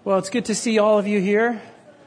Well, it's good to see all of you here.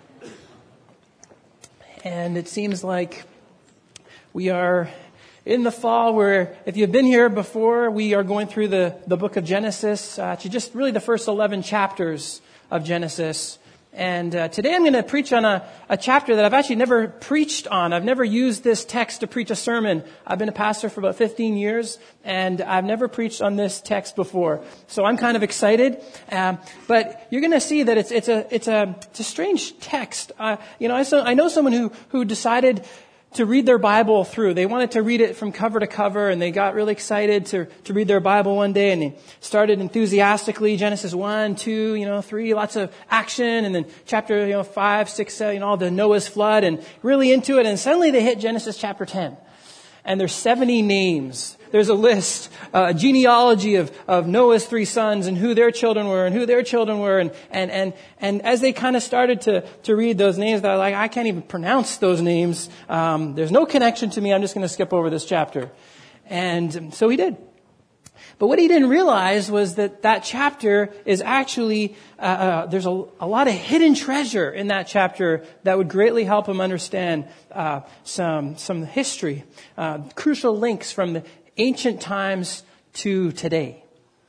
And it seems like we are in the fall where, if you've been here before, we are going through the book of Genesis, to just really the first 11 chapters of Genesis. And today I'm going to preach on a chapter that I've actually never preached on. I've never used this text to preach a sermon. I've been a pastor for about 15 years, and I've never preached on this text before. So I'm kind of excited. But you're going to see that it's a strange text. I know someone who decided to read their Bible through. They wanted to read it from cover to cover, and they got really excited to read their Bible one day, and they started enthusiastically, Genesis 1, 2, 3, lots of action, and then chapter, 5, 6, 7, all the Noah's flood, and really into it, and suddenly they hit Genesis chapter 10. And there's 70 names. There's a list, a genealogy of Noah's 3 sons and who their children were and who their children were. And as they kind of started to read those names, they're like, I can't even pronounce those names. There's no connection to me. I'm just going to skip over this chapter. And so he did. But what he didn't realize was that chapter is actually, there's a lot of hidden treasure in that chapter that would greatly help him understand some history, crucial links from the ancient times to today.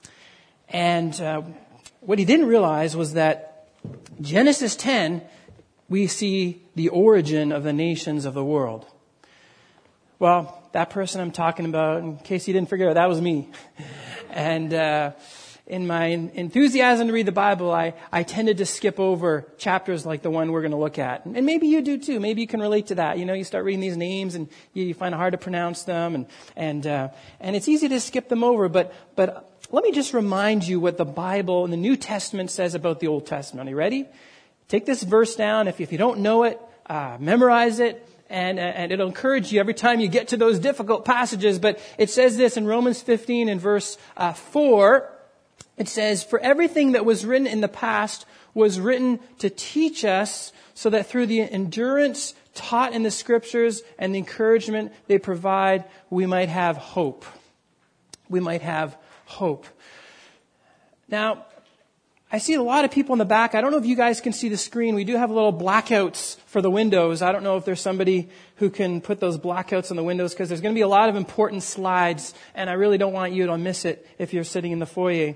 And what he didn't realize was that Genesis 10, we see the origin of the nations of the world. Well, that person I'm talking about, in case you didn't figure it, that was me. And in my enthusiasm to read the Bible, I tended to skip over chapters like the one we're going to look at. And maybe you do too. Maybe you can relate to that. You start reading these names and you find it hard to pronounce them, and it's easy to skip them over. But let me just remind you what the Bible and the New Testament says about the Old Testament. Are you ready? Take this verse down. If you don't know it, memorize it. And it'll encourage you every time you get to those difficult passages. But it says this in Romans 15 in verse 4. It says, "For everything that was written in the past was written to teach us, so that through the endurance taught in the Scriptures and the encouragement they provide, we might have hope." We might have hope. Now, I see a lot of people in the back. I don't know if you guys can see the screen. We do have little blackouts for the windows. I don't know if there's somebody who can put those blackouts on the windows, because there's going to be a lot of important slides, and I really don't want you to miss it if you're sitting in the foyer.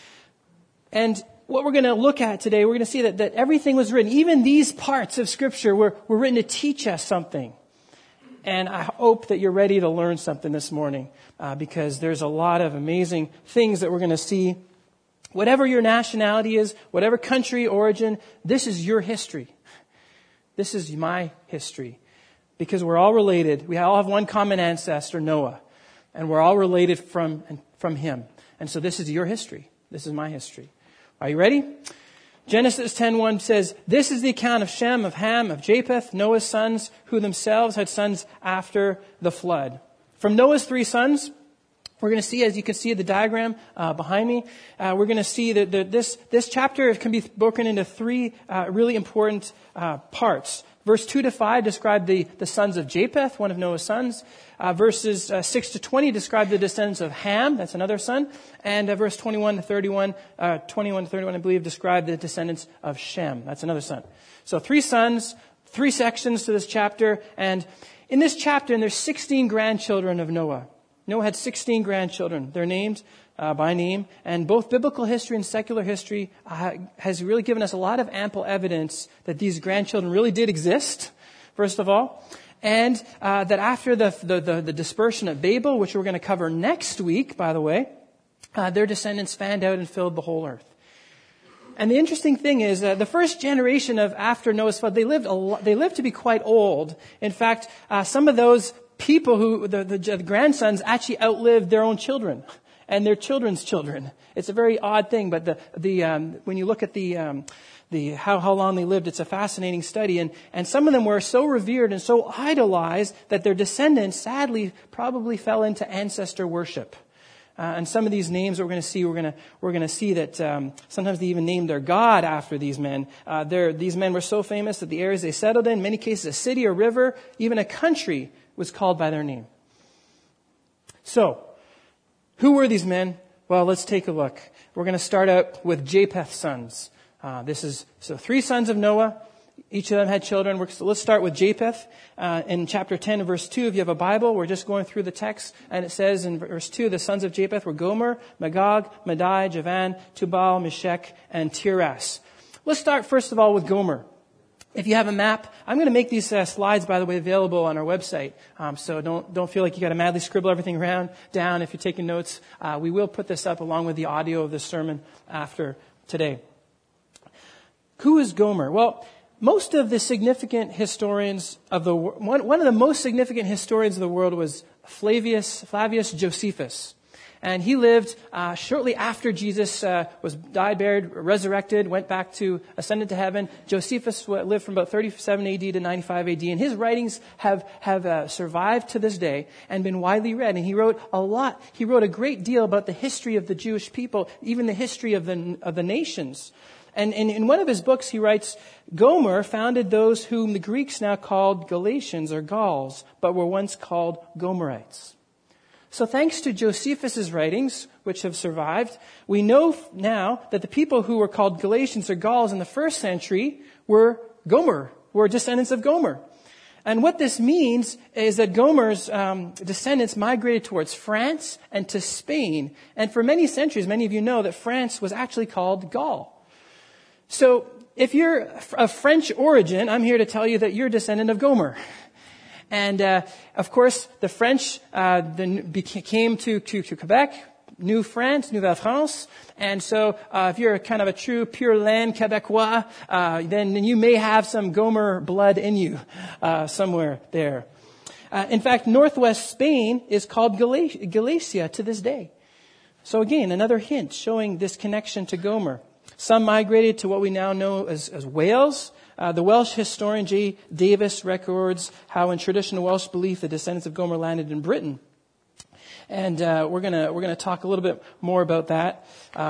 And what we're going to look at today, we're going to see that everything was written. Even these parts of Scripture were written to teach us something. And I hope that you're ready to learn something this morning, because there's a lot of amazing things that we're going to see. Whatever your nationality is, whatever country, origin, this is your history. This is my history. Because we're all related. We all have one common ancestor, Noah. And we're all related from him. And so this is your history. This is my history. Are you ready? Genesis 10:1 says, "This is the account of Shem, of Ham, of Japheth, Noah's sons, who themselves had sons after the flood." From Noah's 3 sons, we're going to see, as you can see the diagram behind me, we're going to see that this chapter can be broken into 3 really important parts. Verse 2 to 5 describe the sons of Japheth, one of Noah's sons. Verses 6 to 20 describe the descendants of Ham, that's another son. And verse 21 to 31, I believe, describe the descendants of Shem, that's another son. So 3 sons, 3 sections to this chapter. And in this chapter, there's 16 grandchildren of Noah. Noah had 16 grandchildren. They're named by name. And both biblical history and secular history has really given us a lot of ample evidence that these grandchildren really did exist, first of all. And that after the dispersion at Babel, which we're going to cover next week, by the way, their descendants fanned out and filled the whole earth. And the interesting thing is that the first generation of after Noah's flood, they lived to be quite old. In fact, some of those people who, the grandsons, actually outlived their own children and their children's children. It's a very odd thing, but when you look at how long they lived, it's a fascinating study. And some of them were so revered and so idolized that their descendants, sadly, probably fell into ancestor worship. And some of these names that we're going to see that sometimes they even named their god after these men. These men were so famous that the areas they settled in many cases, a city, a river, even a country, was called by their name. So, who were these men? Well, let's take a look. We're going to start out with Japheth's sons. So 3 sons of Noah. Each of them had children. So let's start with Japheth. In chapter 10, verse 2, if you have a Bible, we're just going through the text. And it says in verse 2, the sons of Japheth were Gomer, Magog, Madai, Javan, Tubal, Meshech, and Tiras. Let's start first of all with Gomer. If you have a map, I'm going to make these slides, by the way, available on our website. So don't feel like you got to madly scribble everything down if you're taking notes. We will put this up along with the audio of the sermon after today. Who is Gomer? Well, most of the significant historians of the one of the most significant historians of the world was Flavius Josephus. And he lived shortly after Jesus was died, buried, resurrected, ascended to heaven. Josephus lived from about 37 AD to 95 AD. And his writings have survived to this day and been widely read. And he wrote a lot. He wrote a great deal about the history of the Jewish people, even the history of the nations. And in one of his books, he writes, Gomer founded those whom the Greeks now called Galatians or Gauls, but were once called Gomerites. So thanks to Josephus' writings, which have survived, we know now that the people who were called Galatians or Gauls in the first century were descendants of Gomer. And what this means is that Gomer's descendants migrated towards France and to Spain. And for many centuries, many of you know that France was actually called Gaul. So if you're of French origin, I'm here to tell you that you're a descendant of Gomer. And, of course, the French came to Quebec, New France, Nouvelle France. And so if you're kind of a true pure land Quebecois, then you may have some Gomer blood in you somewhere there. In fact, northwest Spain is called Galicia to this day. So again, another hint showing this connection to Gomer. Some migrated to what we now know as Wales. The Welsh historian J. Davis records how in traditional Welsh belief the descendants of Gomer landed in Britain. And we're gonna talk a little bit more about that.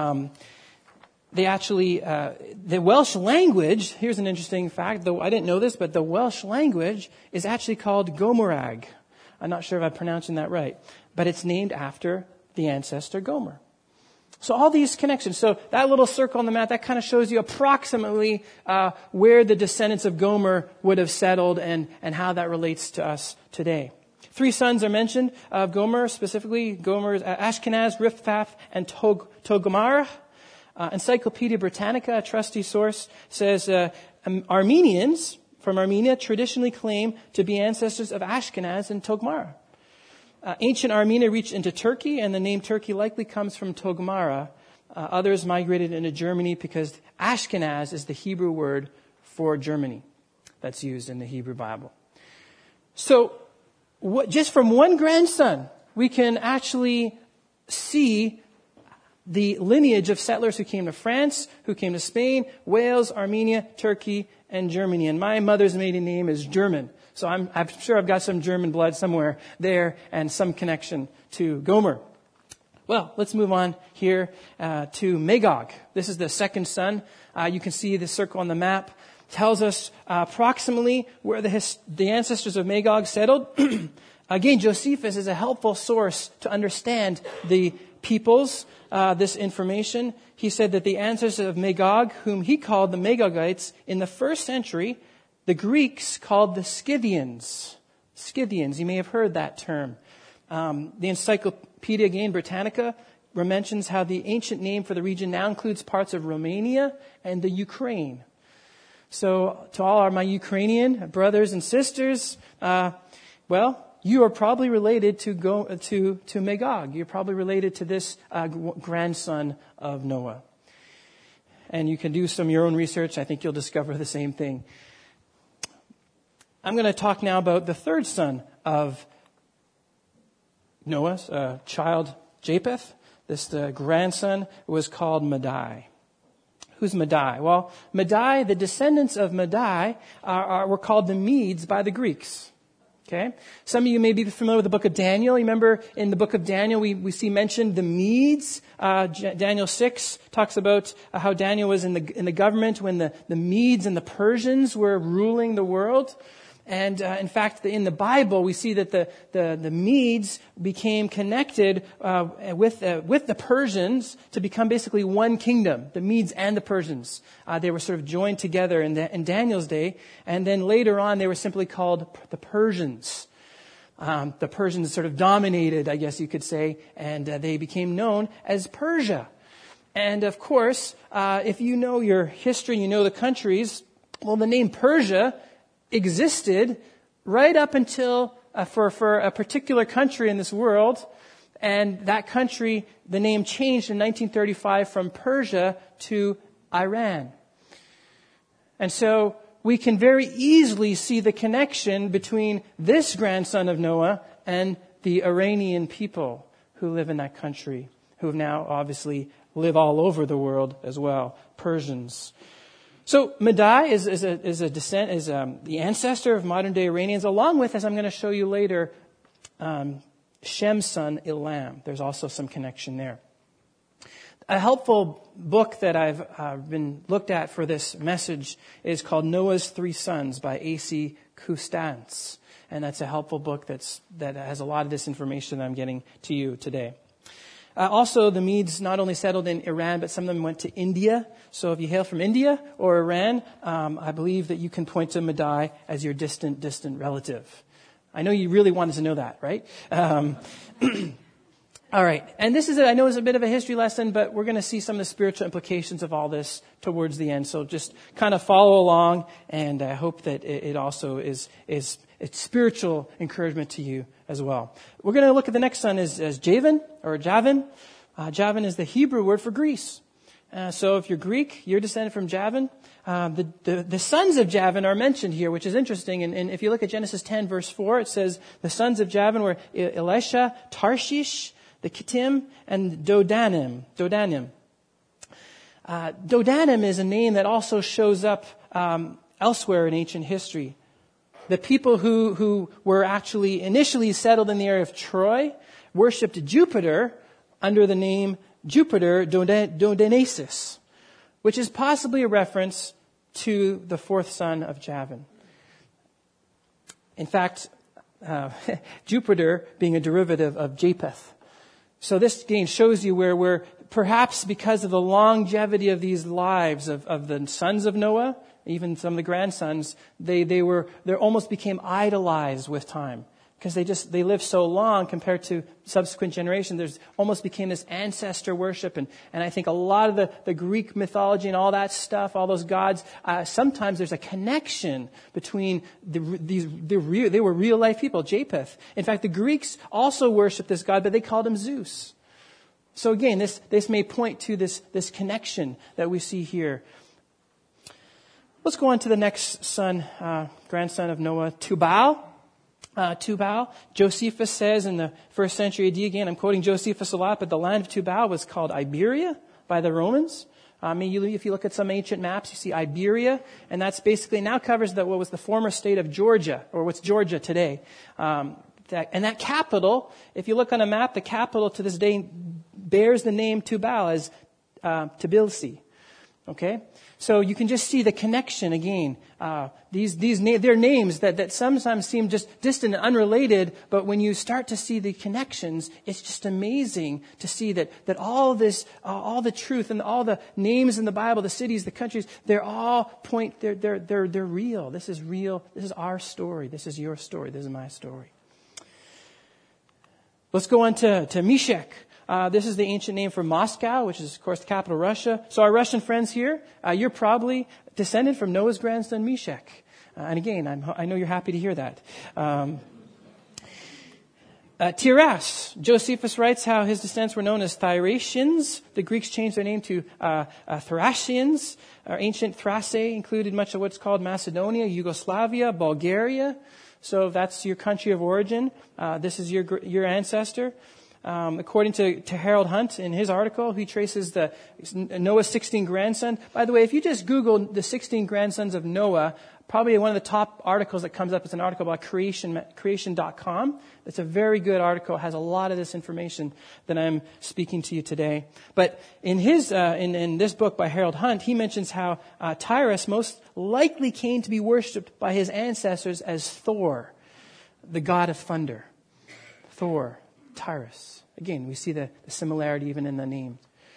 The Welsh language, here's an interesting fact, though I didn't know this, but the Welsh language is actually called Gomerag. I'm not sure if I'm pronouncing that right, but it's named after the ancestor Gomer. So all these connections. So that little circle on the map, that kind of shows you approximately where the descendants of Gomer would have settled and how that relates to us today. 3 sons are mentioned of Gomer, specifically Gomer's Ashkenaz, Riphath, and Togarmah. Encyclopedia Britannica, a trusty source, says Armenians from Armenia traditionally claim to be ancestors of Ashkenaz and Togarmah. Ancient Armenia reached into Turkey, and the name Turkey likely comes from Togarmah. Others migrated into Germany because Ashkenaz is the Hebrew word for Germany that's used in the Hebrew Bible. So just from one grandson, we can actually see the lineage of settlers who came to France, who came to Spain, Wales, Armenia, Turkey, and Germany. And my mother's maiden name is German. So I'm sure I've got some German blood somewhere there and some connection to Gomer. Well, let's move on here to Magog. This is the second son. You can see the circle on the map. Tells us approximately where the ancestors of Magog settled. Again, Josephus is a helpful source to understand the peoples, this information. He said that the ancestors of Magog, whom he called the Magogites, in the first century, the Greeks called the Scythians. Scythians, you may have heard that term. The Encyclopedia, again, Britannica, mentions how the ancient name for the region now includes parts of Romania and the Ukraine. So to all my Ukrainian brothers and sisters, you are probably related to Magog. You're probably related to this grandson of Noah. And you can do some of your own research. I think you'll discover the same thing. I'm going to talk now about the third son of Noah's child, Japheth. The grandson was called Madai. Who's Madai? Well, Madai, the descendants of Madai were called the Medes by the Greeks. Okay? Some of you may be familiar with the book of Daniel. You remember in the book of Daniel, we see mentioned the Medes. Daniel 6 talks about how Daniel was in the government when the Medes and the Persians were ruling the world. And in fact, in the Bible, we see that the Medes became connected with the Persians to become basically one kingdom, the Medes and the Persians. They were sort of joined together in Daniel's day, and then later on they were simply called the Persians. The Persians sort of dominated, I guess you could say, and they became known as Persia. And of course, if you know your history and you know the countries, well, the name Persia existed right up until for a particular country in this world, and that country, the name changed in 1935 from Persia to Iran. And so we can very easily see the connection between this grandson of Noah and the Iranian people who live in that country, who now obviously live all over the world as well, Persians. So Madai is the ancestor of modern day Iranians, along with, as I'm going to show you later, Shem's son Elam. There's also some connection there. A helpful book that I've been looked at for this message is called Noah's Three Sons by A.C. Kustantz, and that's a helpful book that has a lot of this information that I'm getting to you today. Also, the Medes not only settled in Iran, but some of them went to India. So if you hail from India or Iran, I believe that you can point to Madai as your distant relative. I know you really wanted to know that, right? All right. And this is, I know it's a bit of a history lesson, but we're going to see some of the spiritual implications of all this towards the end. So just kind of follow along, and I hope that it also is it's spiritual encouragement to you as well. We're going to look at the next son as Javan or Javan. Javan is the Hebrew word for Greece. So if you're Greek, you're descended from Javan. The sons of Javan are mentioned here, which is interesting. And if you look at Genesis 10, verse 4, it says the sons of Javan were Elisha, Tarshish, the Kittim, and Dodanim. Dodanim is a name that also shows up elsewhere in ancient history. The people who were actually initially settled in the area of Troy worshipped Jupiter under the name Jupiter Dodanesis, which is possibly a reference to the fourth son of Javan. In fact, Jupiter being a derivative of Japheth. So this again shows you where perhaps because of the longevity of these lives of the sons of Noah, even some of the grandsons, they almost became idolized with time. Because they lived so long compared to subsequent generations, there's almost became this ancestor worship. And I think a lot of the Greek mythology and all that stuff, all those gods, sometimes there's a connection between they were real life people, Japheth. In fact, the Greeks also worshiped this god, but they called him Zeus. So again, this may point to this connection that we see here. Let's go on to the next son, grandson of Noah, Tubal. Tubal. Josephus says in the 1st century AD, again, I'm quoting Josephus a lot, but the land of Tubal was called Iberia by the Romans. If you look at some ancient maps, you see Iberia, and that's basically now covers what was the former state of Georgia, or what's Georgia today. And that capital, if you look on a map, the capital to this day bears the name Tubal as Tbilisi. Okay? So you can just see the connection again. They're names that sometimes seem just distant and unrelated, but when you start to see the connections, it's just amazing to see that all this, all the truth and all the names in the Bible, the cities, the countries, they're real. This is real. This is our story. This is your story. This is my story. Let's go on to Meshech. This is the ancient name for Moscow, which is, of course, the capital of Russia. So our Russian friends here, you're probably descended from Noah's grandson Meshech. And again, I know you're happy to hear that. Tiras. Josephus writes how his descendants were known as Thracians. The Greeks changed their name to Thracians. Ancient Thrace included much of what's called Macedonia, Yugoslavia, Bulgaria. So that's your country of origin. This is your ancestor. According to Harold Hunt in his article, he traces Noah's 16 grandsons. By the way, if you just Google the 16 grandsons of Noah, probably one of the top articles that comes up is an article about creation.com. It's a very good article. It has a lot of this information that I'm speaking to you today. But in his in this book by Harold Hunt, he mentions how Tyrus most likely came to be worshipped by his ancestors as Thor, the god of thunder. Thor, Tyrus. Again, we see the similarity even in the name.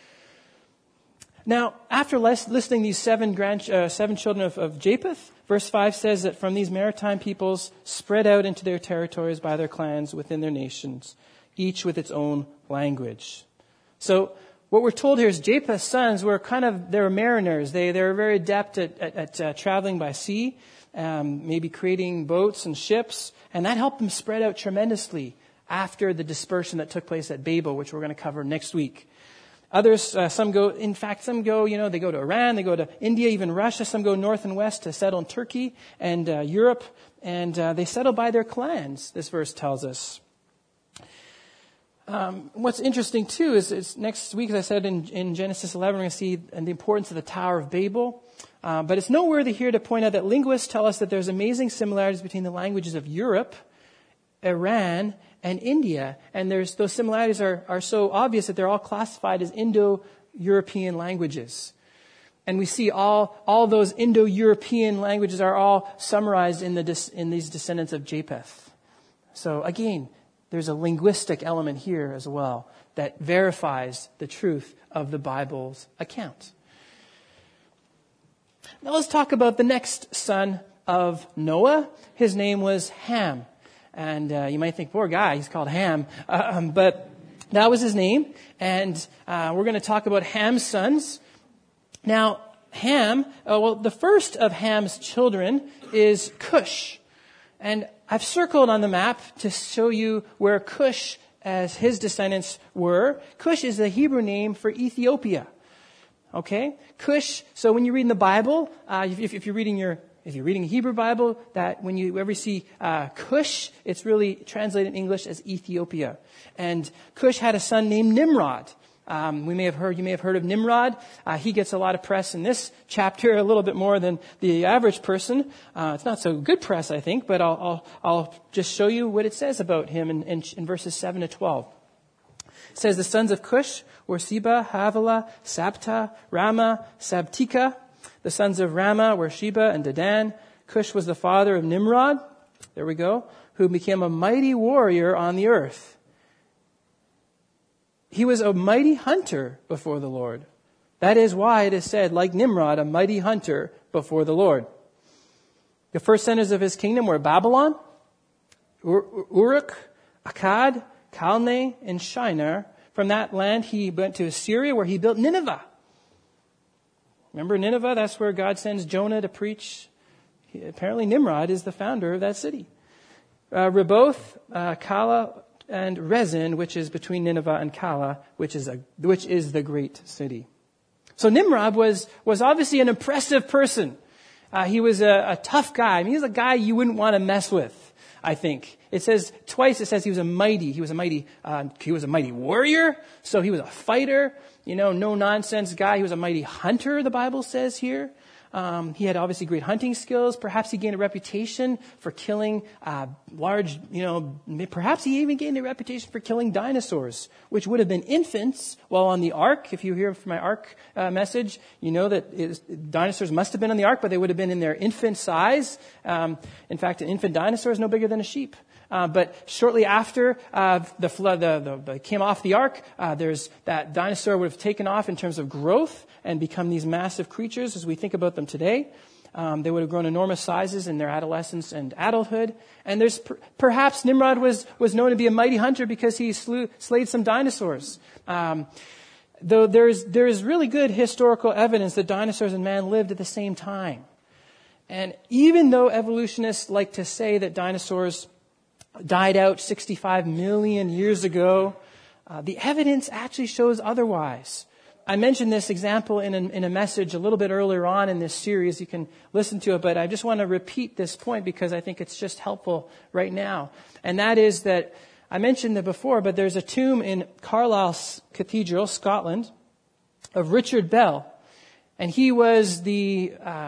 Now, after listing these seven children of Japheth, verse 5 says that from these maritime peoples spread out into their territories by their clans within their nations, each with its own language. So what we're told here is Japheth's sons they were mariners. They were very adept at traveling by sea, maybe creating boats and ships, and that helped them spread out tremendously after the dispersion that took place at Babel, which we're going to cover next week. Others, some go, they go to Iran, they go to India, even Russia. Some go north and west to settle in Turkey and Europe, and they settle by their clans, this verse tells us. What's interesting, too, is next week, as I said, in Genesis 11, we're going to see the importance of the Tower of Babel. But it's noteworthy here to point out that linguists tell us that there's amazing similarities between the languages of Europe, Iran, and India. And those similarities are so obvious that they're all classified as Indo-European languages. And we see all those Indo-European languages are all summarized in these descendants of Japheth. So again, there's a linguistic element here as well that verifies the truth of the Bible's account. Now let's talk about the next son of Noah. His name was Ham. And you might think, poor guy, he's called Ham. But that was his name. And we're going to talk about Ham's sons. Now, Ham, the first of Ham's children is Cush. And I've circled on the map to show you where Cush, as his descendants were. Cush is the Hebrew name for Ethiopia. Okay? Cush, so when you read in the Bible, if you're reading a Hebrew Bible, that when you ever see Cush, it's really translated in English as Ethiopia. And Cush had a son named Nimrod. You may have heard of Nimrod. He gets a lot of press in this chapter, a little bit more than the average person. It's not so good press, I think, but I'll just show you what it says about him in verses 7 to 12. It says, the sons of Cush were Seba, Havilah, Sabta, Rama, Sabtika. The sons of Rama were Sheba and Dedan. Cush was the father of Nimrod, there we go, who became a mighty warrior on the earth. He was a mighty hunter before the Lord. That is why it is said, like Nimrod, a mighty hunter before the Lord. The first centers of his kingdom were Babylon, Uruk, Akkad, Calneh, and Shinar. From that land he went to Assyria, where he built Nineveh. Remember Nineveh? That's where God sends Jonah to preach. Apparently Nimrod is the founder of that city. Reboth, Kala, and Rezin, which is between Nineveh and Kala, which is the great city. So Nimrod was obviously an impressive person. He was a tough guy. I mean, he was a guy you wouldn't want to mess with, I think. It says twice, he was a mighty warrior. So he was a fighter, no nonsense guy. He was a mighty hunter, the Bible says here. He had obviously great hunting skills. Perhaps he gained a reputation for killing perhaps he even gained a reputation for killing dinosaurs, which would have been infants while on the ark. If you hear from my ark message, you know that dinosaurs must have been on the ark, but they would have been in their infant size. In fact, an infant dinosaur is no bigger than a sheep. But shortly after the flood came off the ark, there's that dinosaur would have taken off in terms of growth and become these massive creatures as we think about them today. They would have grown enormous sizes in their adolescence and adulthood. And there's perhaps Nimrod was known to be a mighty hunter because he slayed some dinosaurs. Though there is really good historical evidence that dinosaurs and man lived at the same time. And even though evolutionists like to say that dinosaurs died out 65 million years ago, the evidence actually shows otherwise. I mentioned this example in a message a little bit earlier on in this series. You can listen to it, but I just want to repeat this point because I think it's just helpful right now. And that is that I mentioned it before, but there's a tomb in Carlisle Cathedral, Scotland, of Richard Bell. And he was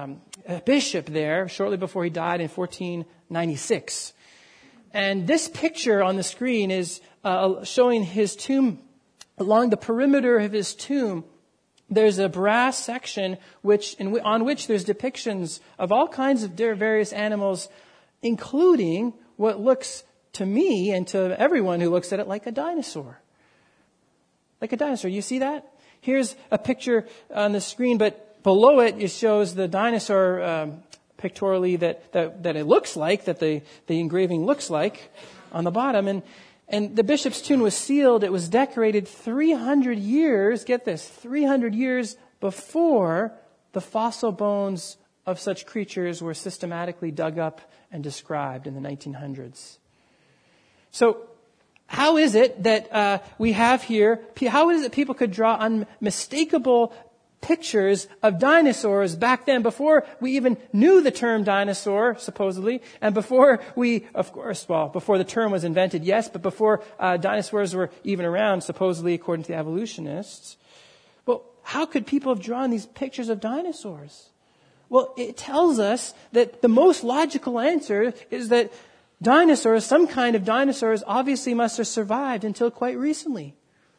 bishop there shortly before he died in 1496. And this picture on the screen is showing his tomb. Along the perimeter of his tomb, there's a brass section on which there's depictions of all kinds of various animals, including what looks to me and to everyone who looks at it like a dinosaur. Like a dinosaur. You see that? Here's a picture on the screen, but below it shows the dinosaur pictorially that it looks like, that the engraving looks like on the bottom. And the bishop's tomb was sealed. It was decorated 300 years, get this, 300 years before the fossil bones of such creatures were systematically dug up and described in the 1900s. So how is it that we have here, how is it people could draw unmistakable pictures of dinosaurs back then, before we even knew the term dinosaur, supposedly, and before before the term was invented, yes, but before dinosaurs were even around, supposedly, according to the evolutionists? Well, how could people have drawn these pictures of dinosaurs? Well, it tells us that the most logical answer is that dinosaurs, some kind of dinosaurs, obviously must have survived until quite recently.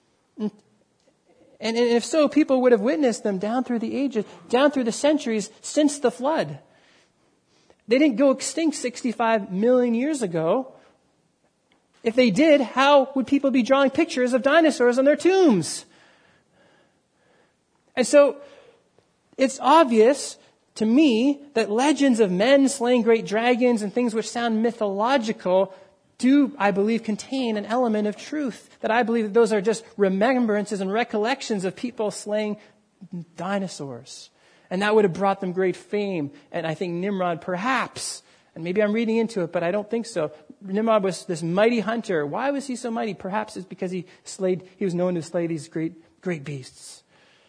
And if so, people would have witnessed them down through the ages, down through the centuries since the flood. They didn't go extinct 65 million years ago. If they did, how would people be drawing pictures of dinosaurs on their tombs? And so, it's obvious to me that legends of men slaying great dragons and things which sound mythological do, I believe, contain an element of truth. That I believe that those are just remembrances and recollections of people slaying dinosaurs. And that would have brought them great fame. And I think Nimrod perhaps, and maybe I'm reading into it, but I don't think so. Nimrod was this mighty hunter. Why was he so mighty? Perhaps it's because he was known to slay these great beasts.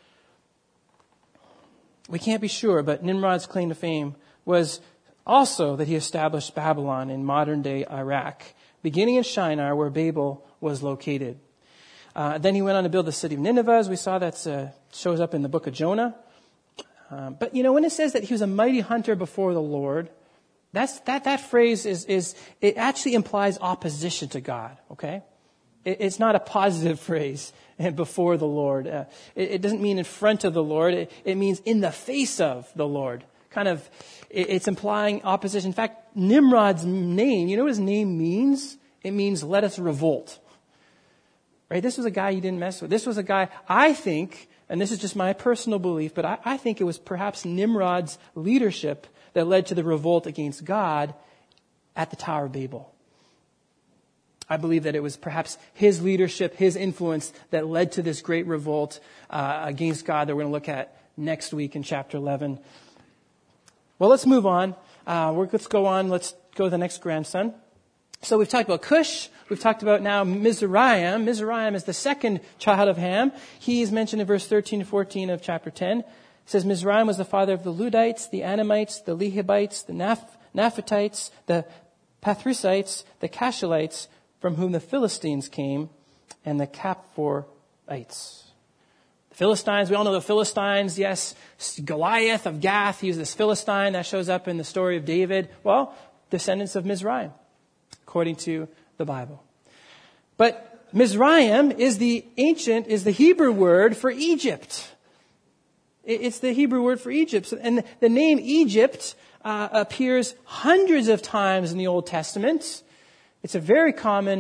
We can't be sure, but Nimrod's claim to fame was also that he established Babylon in modern-day Iraq, beginning in Shinar, where Babel was located. Then he went on to build the city of Nineveh, as we saw. That shows up in the book of Jonah. But when it says that he was a mighty hunter before the Lord, that phrase it actually implies opposition to God. Okay, it's not a positive phrase. Before the Lord, it doesn't mean in front of the Lord. It means in the face of the Lord. It's implying opposition. In fact, Nimrod's name, you know what his name means? It means let us revolt. Right? This was a guy you didn't mess with. This was a guy, I think, and this is just my personal belief, but I think it was perhaps Nimrod's leadership that led to the revolt against God at the Tower of Babel. I believe that it was perhaps his leadership, his influence that led to this great revolt against God that we're going to look at next week in chapter 11. Well, let's move on. Let's go on. Let's go to the next grandson. So we've talked about Cush. We've talked about now Mizraim. Mizraim is the second child of Ham. He is mentioned in verse 13 to 14 of chapter 10. It says, Mizraim was the father of the Ludites, the Anamites, the Lehibites, the Naphatites, the Pathrusites, the Cashelites, from whom the Philistines came, and the Caphtorites. The Philistines, we all know the Philistines, yes. Goliath of Gath, he was this Philistine that shows up in the story of David. Well, descendants of Mizraim, according to the Bible. But Mizraim is the Hebrew word for Egypt. It's the Hebrew word for Egypt. And the name Egypt appears hundreds of times in the Old Testament. It's a very common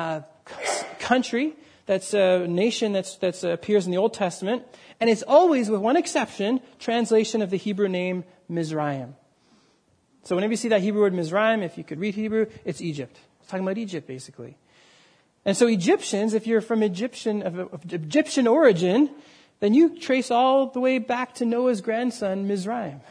country. That's a nation that appears in the Old Testament. And it's always, with one exception, translation of the Hebrew name Mizraim. So whenever you see that Hebrew word Mizraim, if you could read Hebrew, it's Egypt. It's talking about Egypt, basically. And so Egyptians, if you're from Egyptian origin, then you trace all the way back to Noah's grandson, Mizraim.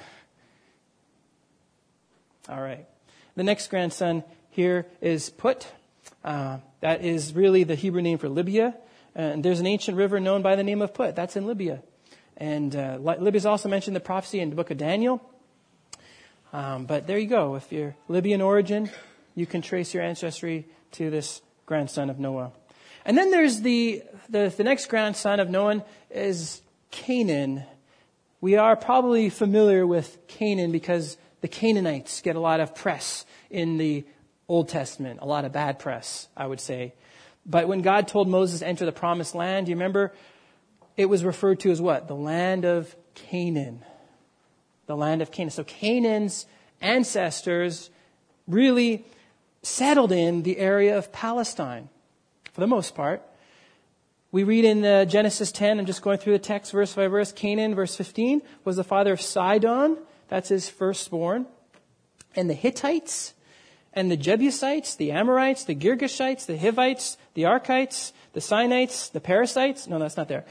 All right. The next grandson here is Put. That is really the Hebrew name for Libya. And there's an ancient river known by the name of Put. That's in Libya. And Libya is also mentioned in the prophecy in the book of Daniel. But there you go. If you're Libyan origin, you can trace your ancestry to this grandson of Noah. And then there's the next grandson of Noah is Canaan. we are probably familiar with Canaan because the Canaanites get a lot of press in the Old Testament, a lot of bad press, I would say. But when God told Moses to enter the promised land, you remember, it was referred to as what? The land of Canaan. The land of Canaan. So Canaan's ancestors really settled in the area of Palestine, for the most part. We read in Genesis 10, I'm just going through the text verse by verse, Canaan, verse 15, was the father of Sidon, that's his firstborn, and the Hittites, and the Jebusites, the Amorites, the Girgashites, the Hivites, the Arkites, the Sinites, the Perizzites. No, that's not there.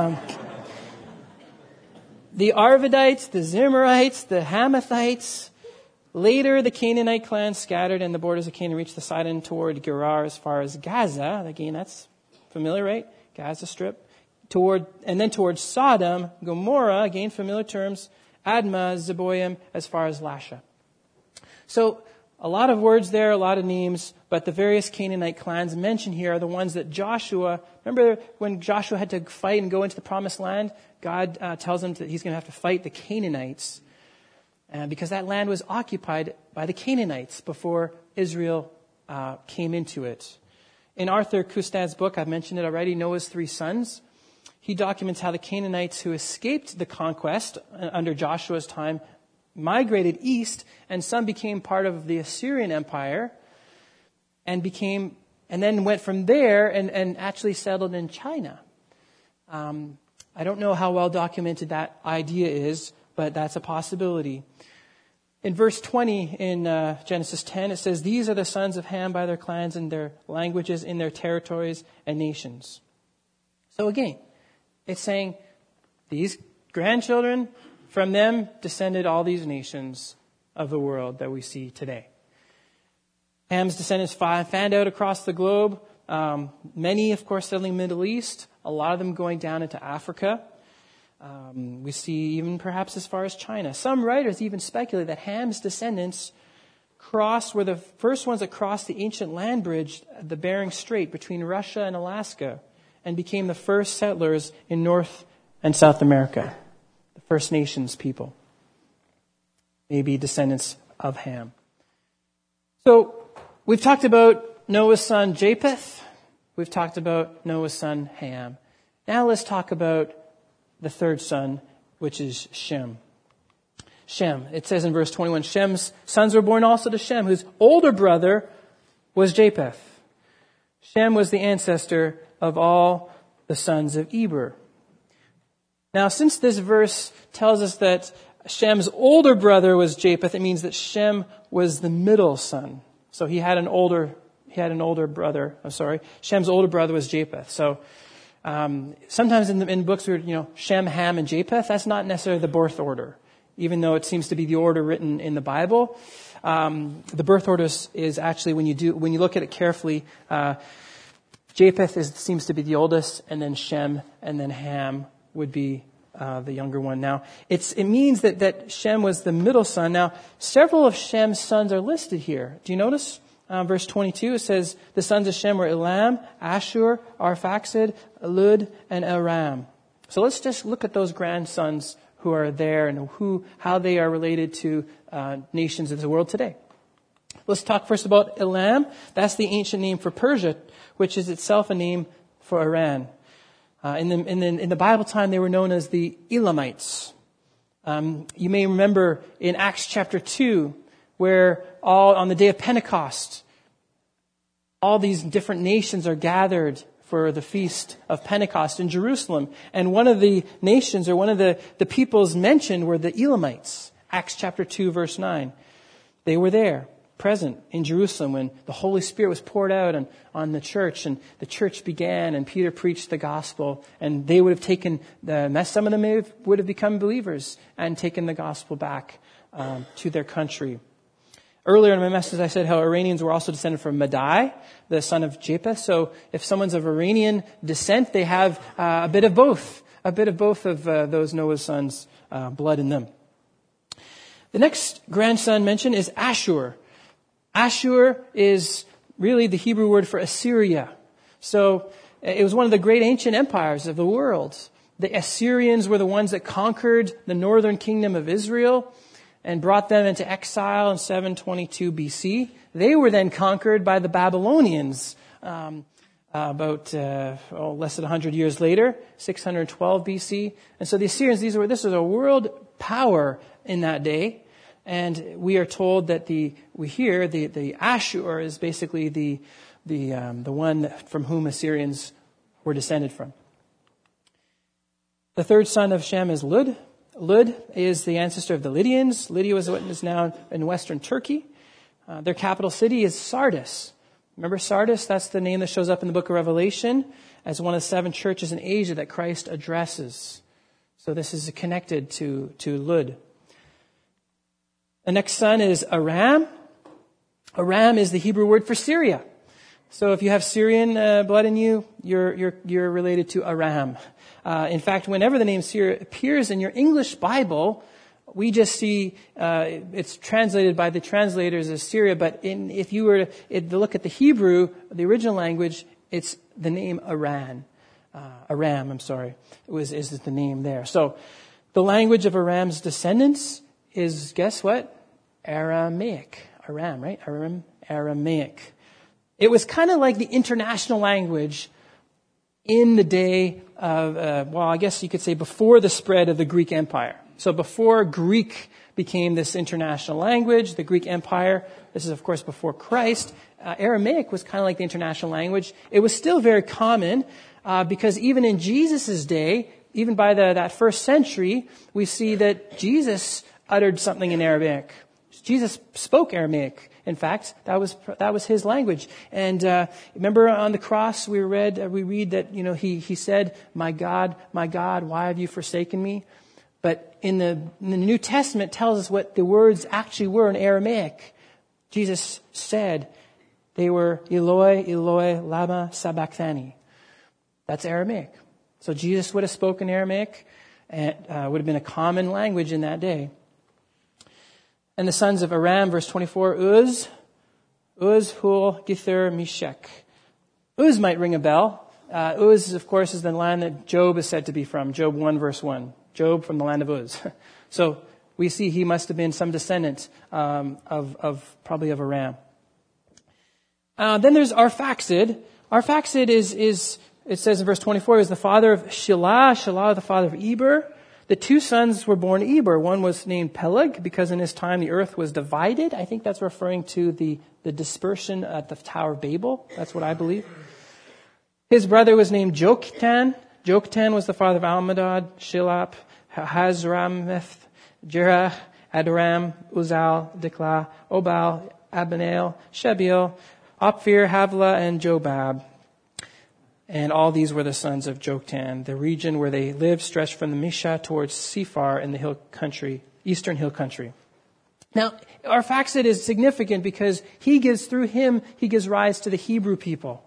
The Arvadites, the Zimrites, the Hamathites. Later, the Canaanite clans scattered, and the borders of Canaan reached the Sidon toward Gerar as far as Gaza. Again, that's familiar, right? Gaza Strip. And then towards Sodom, Gomorrah, again, familiar terms, Admah, Zeboim, as far as Lasha. So, a lot of words there, a lot of names, but the various Canaanite clans mentioned here are the ones that Joshua, remember when Joshua had to fight and go into the promised land? God tells him that he's going to have to fight the Canaanites because that land was occupied by the Canaanites before Israel came into it. In Arthur Kustad's book, I've mentioned it already, Noah's 3 sons, he documents how the Canaanites who escaped the conquest under Joshua's time migrated east, and some became part of the Assyrian Empire and then went from there and actually settled in China. I don't know how well documented that idea is, but that's a possibility. In verse 20 in Genesis 10, it says, "These are the sons of Ham by their clans and their languages in their territories and nations." So again, it's saying these grandchildren, from them descended all these nations of the world that we see today. Ham's descendants fanned out across the globe. Many, of course, settling in the Middle East. A lot of them going down into Africa. We see even perhaps as far as China. Some writers even speculate that Ham's descendants were the first ones that crossed the ancient land bridge, the Bering Strait between Russia and Alaska, and became the first settlers in North and South America. The First Nations people. Maybe descendants of Ham. So, we've talked about Noah's son Japheth. We've talked about Noah's son Ham. Now let's talk about the third son, which is Shem. Shem. It says in verse 21, Shem's sons were born also to Shem, whose older brother was Japheth. Shem was the ancestor of all the sons of Eber. Now, since this verse tells us that Shem's older brother was Japheth, it means that Shem was the middle son. So he had an older brother. Shem's older brother was Japheth. So sometimes in books, Shem, Ham, and Japheth. That's not necessarily the birth order, even though it seems to be the order written in the Bible. The birth order is actually when you look at it carefully. Japheth seems to be the oldest, and then Shem, and then Ham would be the younger one. Now, it means that Shem was the middle son. Now, several of Shem's sons are listed here. Do you notice? Verse 22, it says, the sons of Shem were Elam, Ashur, Arphaxad, Lud, and Aram. So let's just look at those grandsons who are there and how they are related to nations of the world today. Let's talk first about Elam. That's the ancient name for Persia, which is itself a name for Iran. In the Bible time, they were known as the Elamites. You may remember in Acts chapter 2, where on the day of Pentecost, all these different nations are gathered for the feast of Pentecost in Jerusalem. And one of the nations, or one of the peoples mentioned, were the Elamites. Acts chapter 2, verse 9. They were there, present in Jerusalem when the Holy Spirit was poured out on the church, and the church began, and Peter preached the gospel, and they would have taken some of them would have become believers and taken the gospel back to their country. Earlier in my message, I said how Iranians were also descended from Madai, the son of Japheth. So if someone's of Iranian descent, they have a bit of both of those Noah's sons' blood in them. The next grandson mentioned is Ashur. Ashur is really the Hebrew word for Assyria. So it was one of the great ancient empires of the world. The Assyrians were the ones that conquered the northern kingdom of Israel and brought them into exile in 722 BC. They were then conquered by the Babylonians less than 100 years later, 612 BC. And so the Assyrians, this was a world power in that day. And we are told that the Ashur is basically the one from whom Assyrians were descended from. The third son of Shem is Lud. Lud is the ancestor of the Lydians. Lydia was what is now in western Turkey. Their capital city is Sardis. Remember Sardis? That's the name that shows up in the book of Revelation as one of the 7 churches in Asia that Christ addresses. So this is connected to Lud. The next son is Aram. Aram is the Hebrew word for Syria. So if you have Syrian blood in you, you're related to Aram. In fact, whenever the name Syria appears in your English Bible, we just see it's translated by the translators as Syria. But if you were to look at the Hebrew, the original language, it's the name Aram. Is the name there. So the language of Aram's descendants is, guess what? Aramaic. Aram, right? Aramaic. It was kind of like the international language in the day of, I guess you could say before the spread of the Greek Empire. So before Greek became this international language, the Greek Empire, this is of course before Christ, Aramaic was kind of like the international language. It was still very common because even in Jesus' day, even by that first century, we see that Jesus uttered something in Aramaic. Jesus spoke Aramaic. In fact, that was his language. And remember on the cross we read that he said, my God, why have you forsaken me?" But in the New Testament it tells us what the words actually were in Aramaic. Jesus said they were Eloi, Eloi, lama sabachthani. That's Aramaic. So Jesus would have spoken Aramaic, and would have been a common language in that day. And the sons of Aram, verse 24, Uz, Hul, Gither, Meshech. Uz might ring a bell. Uz, of course, is the land that Job is said to be from. Job 1, verse 1. Job from the land of Uz. So we see he must have been some descendant of probably of Aram. Then there's Arphaxad. Arphaxad is it says in verse 24, is the father of Shelah, Shelah the father of Eber. The 2 sons were born to Eber. One was named Peleg because in his time the earth was divided. I think that's referring to the dispersion at the Tower of Babel. That's what I believe. His brother was named Joktan. Joktan was the father of Almadad, Shilap, Hazrameth, Jerah, Adoram, Uzal, Diklah, Obal, Abanael, Shebiel, Ophir, Havlah, and Jobab. And all these were the sons of Joktan. The region where they lived stretched from the Misha towards Sephar in the hill country, eastern hill country. Now, Arphaxad is significant because he gives rise to the Hebrew people,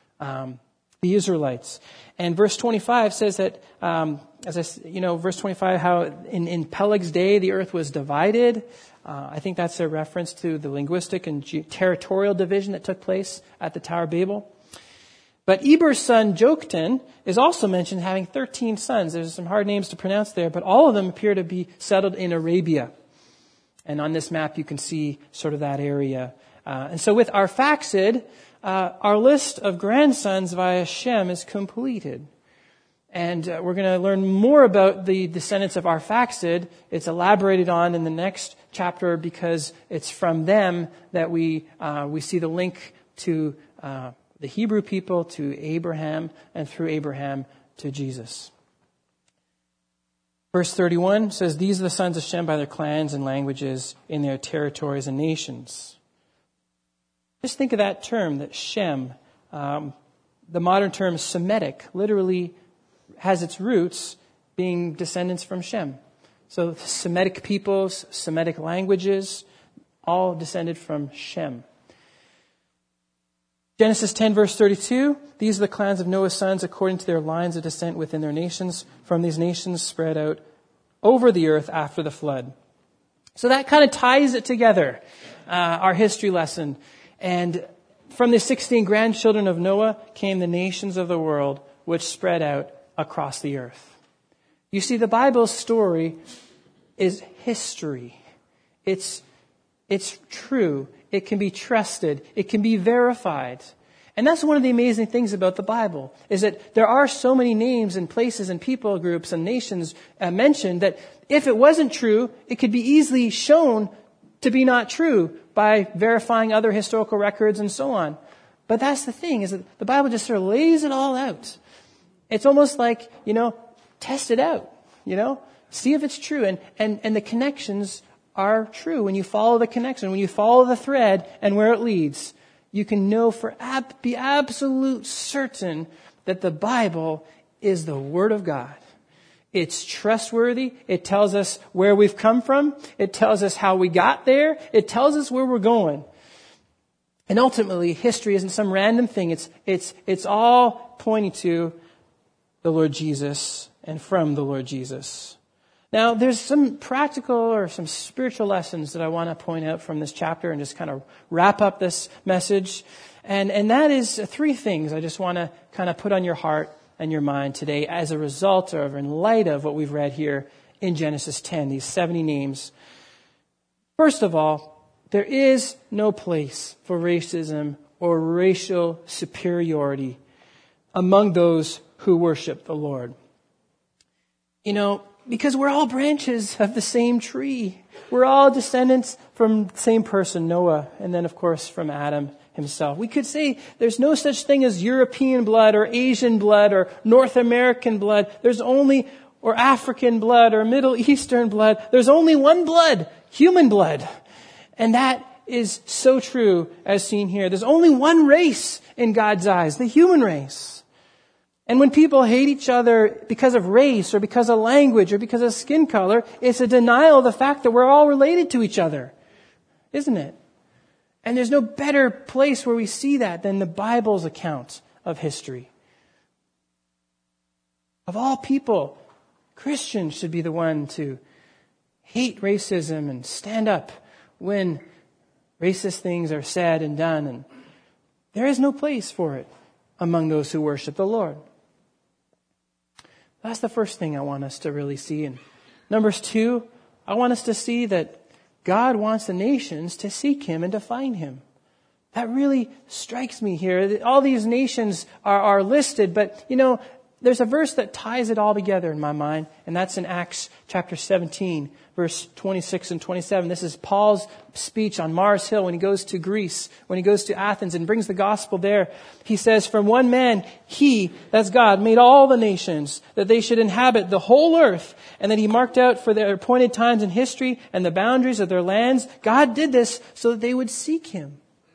the Israelites. And verse 25 says that, verse 25, how in Peleg's day the earth was divided. I think that's a reference to the linguistic and territorial division that took place at the Tower of Babel. But Eber's son Joktan is also mentioned having 13 sons. There's some hard names to pronounce there, but all of them appear to be settled in Arabia. And on this map you can see sort of that area. And so with Arphaxad, our list of grandsons via Shem is completed. And we're going to learn more about the descendants of Arphaxad. It's elaborated on in the next chapter because it's from them that we see the link to the Hebrew people, to Abraham, and through Abraham to Jesus. Verse 31 says, "These are the sons of Shem by their clans and languages in their territories and nations." Just think of that term, that Shem. The modern term Semitic literally has its roots being descendants from Shem. So Semitic peoples, Semitic languages, all descended from Shem. Genesis 10, verse 32, "These are the clans of Noah's sons according to their lines of descent within their nations. From these nations spread out over the earth after the flood." So that kind of ties it together, our history lesson. And from the 16 grandchildren of Noah came the nations of the world, which spread out across the earth. You see, the Bible's story is history. It's true. It can be trusted. It can be verified. And that's one of the amazing things about the Bible, is that there are so many names and places and people groups and nations mentioned that if it wasn't true, it could be easily shown to be not true by verifying other historical records and so on. But that's the thing, is that the Bible just sort of lays it all out. It's almost like, test it out, see if it's true. And the connections are true. When you follow the connection, when you follow the thread and where it leads, you can know be absolute certain that the Bible is the Word of God. It's trustworthy. It tells us where we've come from. It tells us how we got there. It tells us where we're going. And ultimately, history isn't some random thing. It's all pointing to the Lord Jesus and from the Lord Jesus. Now, there's some practical or some spiritual lessons that I want to point out from this chapter and just kind of wrap up this message. And that is three things I just want to kind of put on your heart and your mind today as a result of, in light of what we've read here in Genesis 10, these 70 names. First of all, there is no place for racism or racial superiority among those who worship the Lord. Because we're all branches of the same tree. We're all descendants from the same person, Noah, and then, of course, from Adam himself. We could say there's no such thing as European blood or Asian blood or North American blood. Or African blood or Middle Eastern blood. There's only one blood, human blood. And that is so true as seen here. There's only one race in God's eyes, the human race. And when people hate each other because of race or because of language or because of skin color, it's a denial of the fact that we're all related to each other, isn't it? And there's no better place where we see that than the Bible's account of history. Of all people, Christians should be the one to hate racism and stand up when racist things are said and done. And there is no place for it among those who worship the Lord. That's the first thing I want us to really see. And number two, I want us to see that God wants the nations to seek Him and to find Him. That really strikes me here. All these nations are listed, but there's a verse that ties it all together in my mind, and that's in Acts chapter 17, verse 26 and 27. This is Paul's speech on Mars Hill when he goes to Greece, when he goes to Athens and brings the gospel there. He says, "From one man, He," that's God, "made all the nations, that they should inhabit the whole earth, and that He marked out for their appointed times in history and the boundaries of their lands." God did this so that they would seek Him.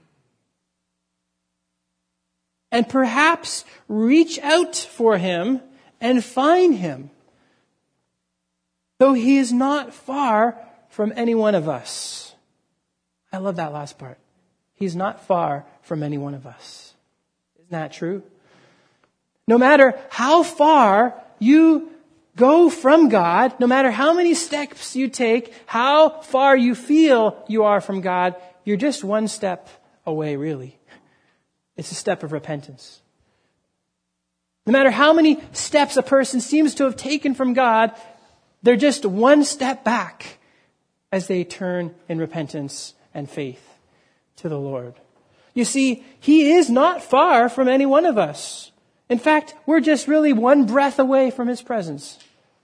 And perhaps reach out for Him and find Him. Though He is not far from any one of us. I love that last part. He's not far from any one of us. Isn't that true? No matter how far you go from God, no matter how many steps you take, how far you feel you are from God, you're just one step away, really. It's a step of repentance. No matter how many steps a person seems to have taken from God, they're just one step back as they turn in repentance and faith to the Lord. You see, He is not far from any one of us. In fact, we're just really one breath away from His presence.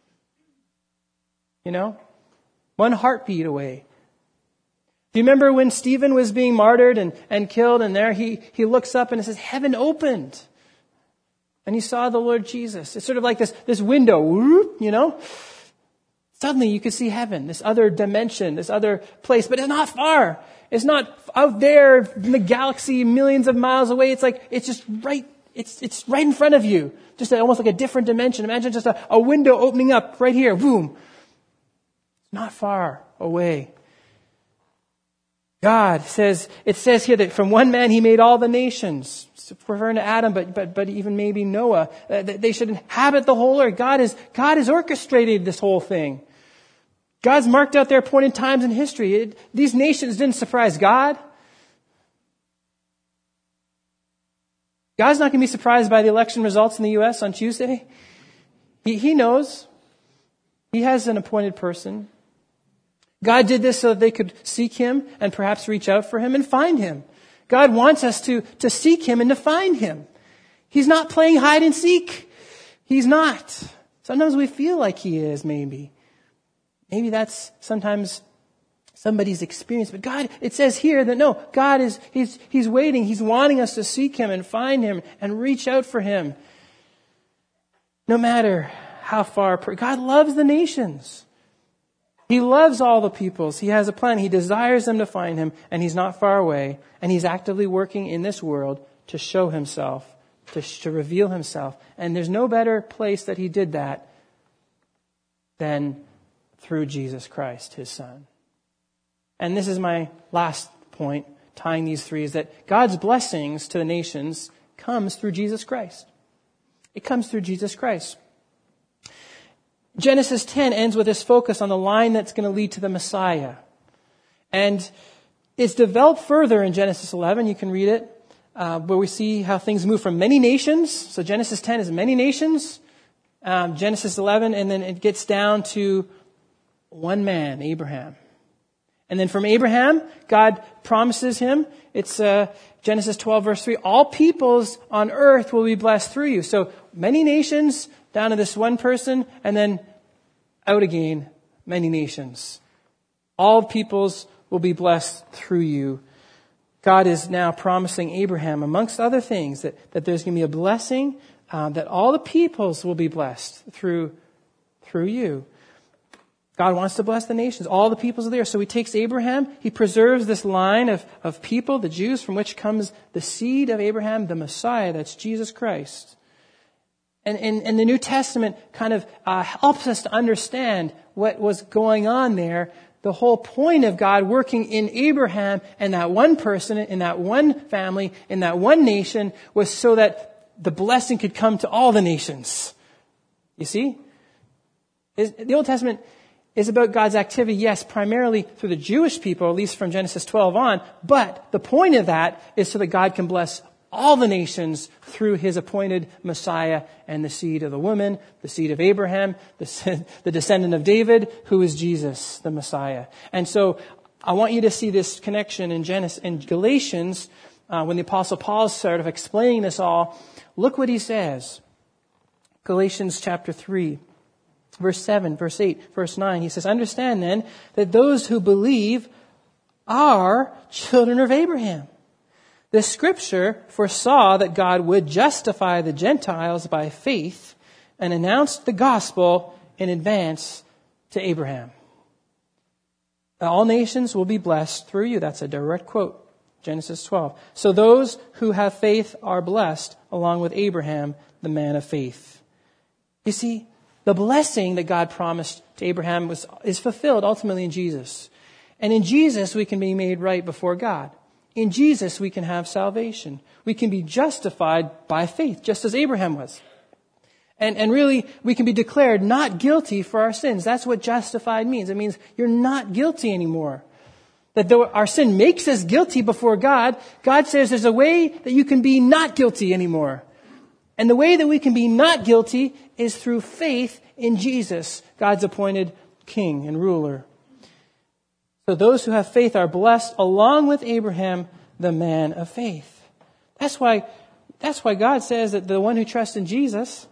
One heartbeat away. Do you remember when Stephen was being martyred and killed, and there he looks up and it says, heaven opened. And he saw the Lord Jesus. It's sort of like this window, Suddenly you could see heaven, this other dimension, this other place, but it's not far. It's not out there in the galaxy, millions of miles away. It's just right, it's right in front of you. Just almost like a different dimension. Imagine just a window opening up right here, boom. It's not far away. God says, it says here that from one man He made all the nations, referring to Adam, but even maybe Noah, that they should inhabit the whole earth. God has orchestrated this whole thing. God's marked out their appointed times in history. These nations didn't surprise God. God's not going to be surprised by the election results in the U.S. on Tuesday. He knows. He has an appointed person. God did this so that they could seek him and perhaps reach out for him and find him. God wants us to seek him and to find him. He's not playing hide and seek. He's not. Sometimes we feel like he is, maybe. Maybe that's sometimes somebody's experience. But God, it says here that no, God He's waiting. He's wanting us to seek him and find him and reach out for him. No matter how far. God loves the nations. He loves all the peoples. He has a plan. He desires them to find him, and he's not far away. And he's actively working in this world to show himself, to reveal himself. And there's no better place that he did that than through Jesus Christ, his son. And this is my last point, tying these three, is that God's blessings to the nations comes through Jesus Christ. It comes through Jesus Christ. Genesis 10 ends with this focus on the line that's going to lead to the Messiah. And it's developed further in Genesis 11. You can read it, where we see how things move from many nations. So Genesis 10 is many nations. Genesis 11, and then it gets down to one man, Abraham. And then from Abraham, God promises him, it's Genesis 12, verse 3, all peoples on earth will be blessed through you. So many nations, down to this one person, and then out again, many nations. All peoples will be blessed through you. God is now promising Abraham, amongst other things, that there's going to be a blessing, that all the peoples will be blessed through you. God wants to bless the nations. All the peoples are there. So he takes Abraham. He preserves this line of people, the Jews, from which comes the seed of Abraham, the Messiah. That's Jesus Christ. And the New Testament kind of helps us to understand what was going on there. The whole point of God working in Abraham and that one person, in that one family, in that one nation, was so that the blessing could come to all the nations. You see? The Old Testament is about God's activity, yes, primarily through the Jewish people, at least from Genesis 12 on. But the point of that is so that God can bless all the nations through his appointed Messiah and the seed of the woman, the seed of Abraham, the descendant of David, who is Jesus, the Messiah. And so I want you to see this connection in Galatians, when the Apostle Paul is sort of explaining this all. Look what he says. Galatians chapter 3. Verse 7, verse 8, verse 9, he says, understand then that those who believe are children of Abraham. The scripture foresaw that God would justify the Gentiles by faith and announced the gospel in advance to Abraham. All nations will be blessed through you. That's a direct quote, Genesis 12. So those who have faith are blessed along with Abraham, the man of faith. You see, the blessing that God promised to Abraham is fulfilled ultimately in Jesus. And in Jesus, we can be made right before God. In Jesus, we can have salvation. We can be justified by faith, just as Abraham was. And really, we can be declared not guilty for our sins. That's what justified means. It means you're not guilty anymore. That though our sin makes us guilty before God, God says there's a way that you can be not guilty anymore. And the way that we can be not guilty is through faith in Jesus, God's appointed king and ruler. So those who have faith are blessed along with Abraham, the man of faith. That's why God says that the one who trusts in Jesus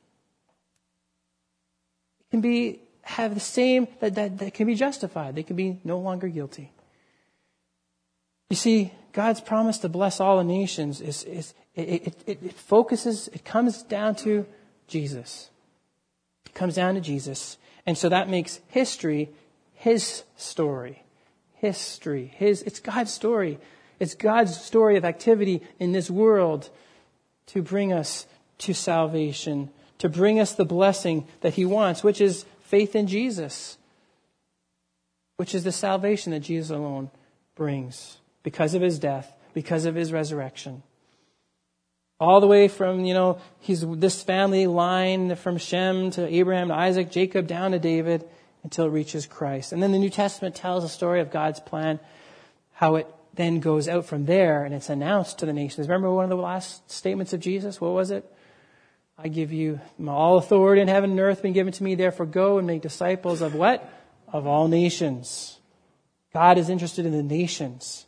can have the same, that can be justified. They can be no longer guilty. You see, God's promise to bless all the nations it focuses, it comes down to Jesus. It comes down to Jesus. And so that makes history his story. History. It's God's story. It's God's story of activity in this world to bring us to salvation, to bring us the blessing that he wants, which is faith in Jesus, which is the salvation that Jesus alone brings because of his death, because of his resurrection. All the way from, he's this family line from Shem to Abraham to Isaac, Jacob, down to David, until it reaches Christ. And then the New Testament tells a story of God's plan, how it then goes out from there and it's announced to the nations. Remember one of the last statements of Jesus? What was it? I give you all authority in heaven and earth been given to me. Therefore, go and make disciples of what? Of all nations. God is interested in the nations.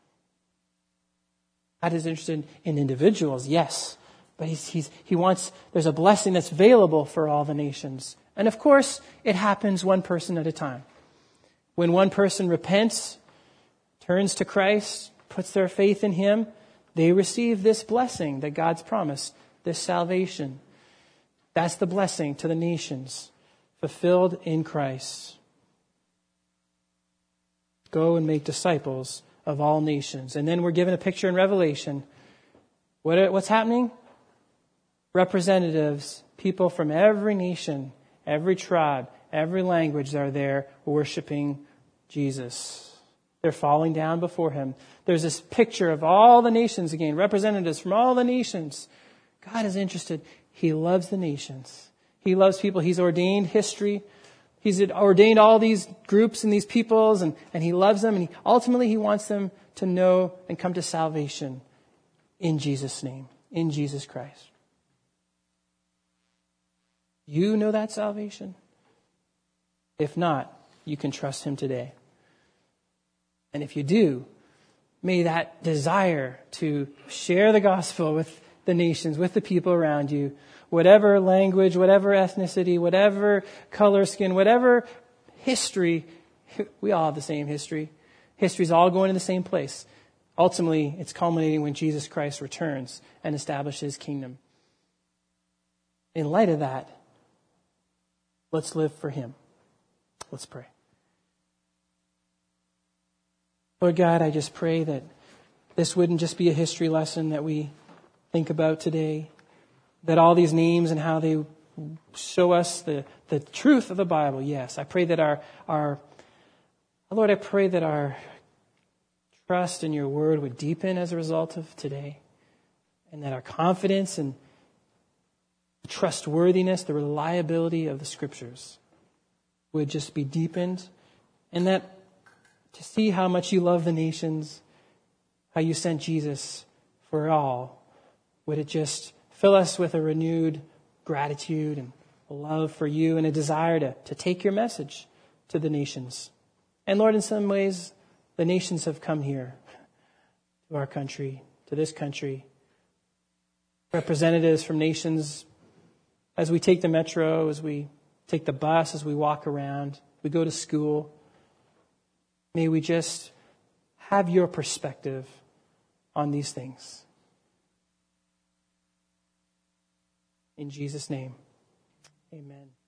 God is interested in individuals, yes. But he wants, there's a blessing that's available for all the nations. And of course, it happens one person at a time. When one person repents, turns to Christ, puts their faith in Him, they receive this blessing that God's promised, this salvation. That's the blessing to the nations, fulfilled in Christ. Go and make disciples of all nations. And then we're given a picture in Revelation. What's happening? Representatives, people from every nation, every tribe, every language are there worshiping Jesus. They're falling down before Him. There's this picture of all the nations again, representatives from all the nations. God is interested. He loves the nations. He loves people. He's ordained history. He's ordained all these groups and these peoples, and He loves them. And ultimately, He wants them to know and come to salvation in Jesus' name, in Jesus Christ. You know that salvation? If not, you can trust Him today. And if you do, may that desire to share the gospel with the nations, with the people around you, whatever language, whatever ethnicity, whatever color, skin, whatever history, we all have the same history. History's all going to the same place. Ultimately, it's culminating when Jesus Christ returns and establishes His kingdom. In light of that, let's live for Him. Let's pray. Lord God, I just pray that this wouldn't just be a history lesson that we think about today, that all these names and how they show us the truth of the Bible. Yes, I pray that our Lord, I pray that our trust in Your Word would deepen as a result of today, and that our confidence and trustworthiness, the reliability of the Scriptures would just be deepened, and that to see how much You love the nations, how You sent Jesus for all, would it just fill us with a renewed gratitude and a love for You and a desire to take Your message to the nations. And Lord, in some ways, the nations have come here to our country, to this country. Representatives from nations, as we take the metro, as we take the bus, as we walk around, we go to school. May we just have Your perspective on these things. In Jesus' name, amen.